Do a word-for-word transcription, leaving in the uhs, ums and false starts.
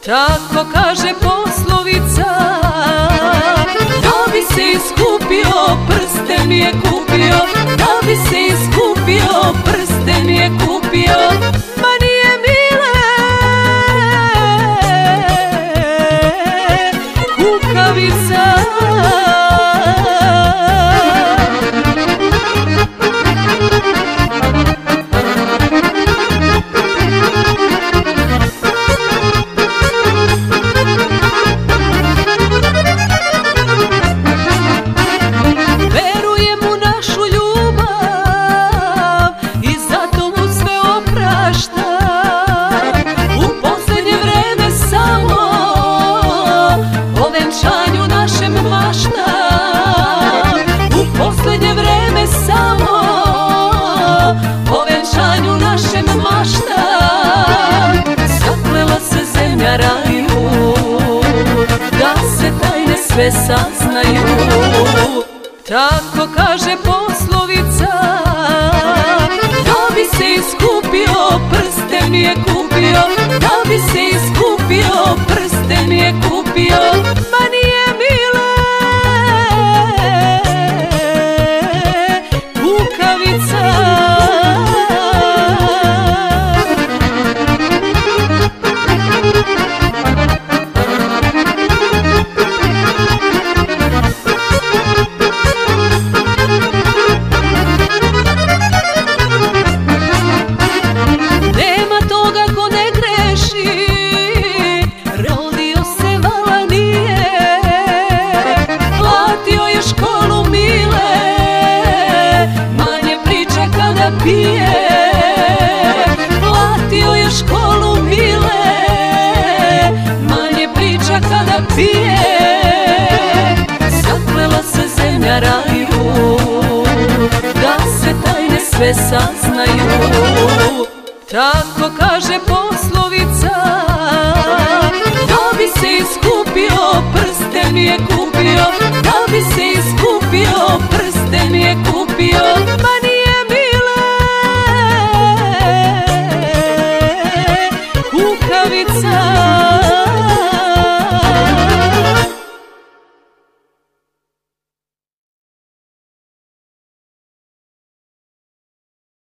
Tako kaže poslovica, da bi se iskupio prsten mi je kupio, da bi se iskupio prsten mi je kupio. Ma nije mile kukavica. Sve saznaju, tako kaže poslovica, da bi se iskupio prsten mi je kupio, da bi se iskupio prsten mi je kupio. Ma nije mile kukavica. Platio je školu mile, manje priča kada pije. Zaklela se zemlja raju, da se tajne sve saznaju, tako kaže poslovica.